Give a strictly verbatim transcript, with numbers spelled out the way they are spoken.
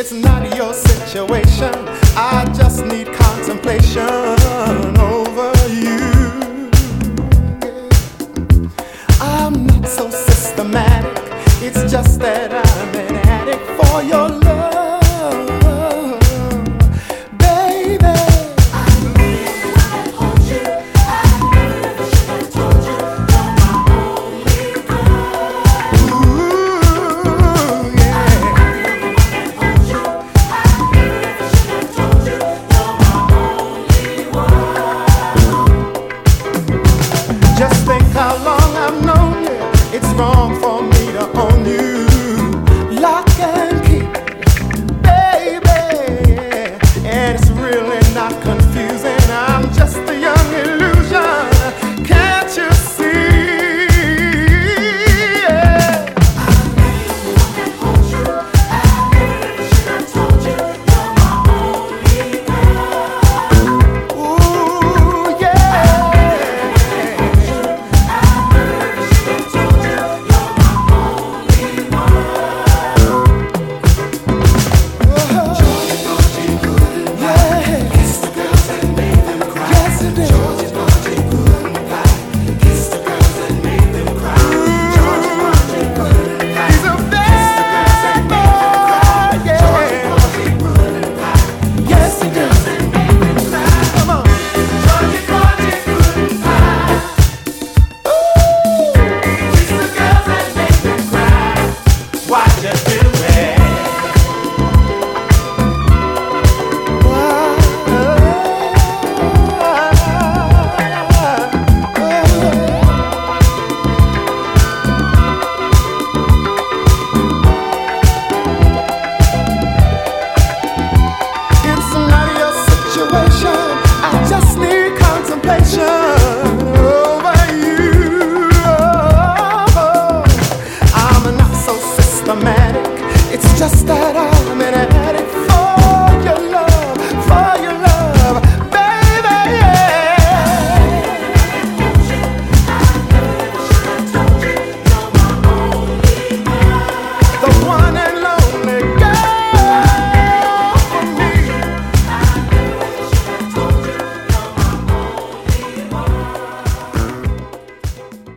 It's not your situation. I just need contemplation over you. I'm not so systematic. It's just that I'm an addict for your love, baby. I knew I had hold you. I never should have told you. You're my only girl. Ooh, yeah. I knew I had hold you. I never should have told you. You're my only one. Just think how long I've known you. It's wrong for me